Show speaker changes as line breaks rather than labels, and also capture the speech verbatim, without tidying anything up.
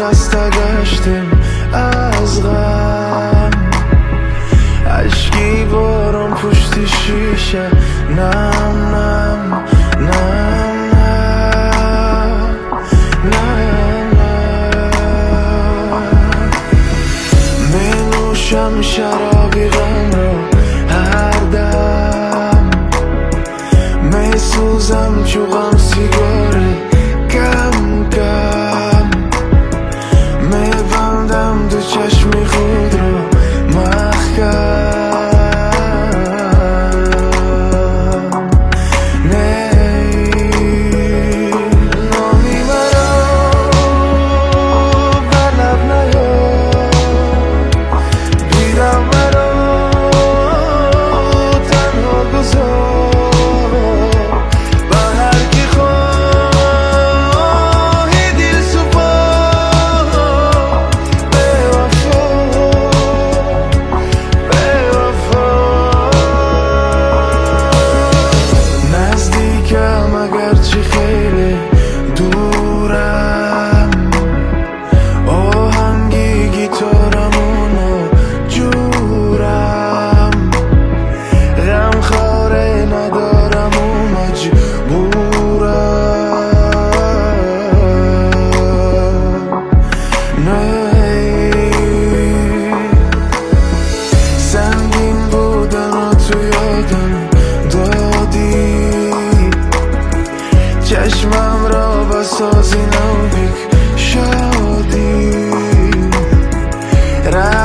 خسته گشتیم از غم، عشقی بارم پشت شیشه، نم نم نم نم نم. می نوشم شرابی غم رو هر دم، می سوزم چو غم سیگاری کم کم، می بندم دو چشم خود رو محکم. اگرچه خیلی دورم، آهنگی گیتارمونو جورم، غم خاره ندارم و مجبورم. نه سنگین بودن و تو یادم دادی، چشمم را بسازی نوبیک شادی.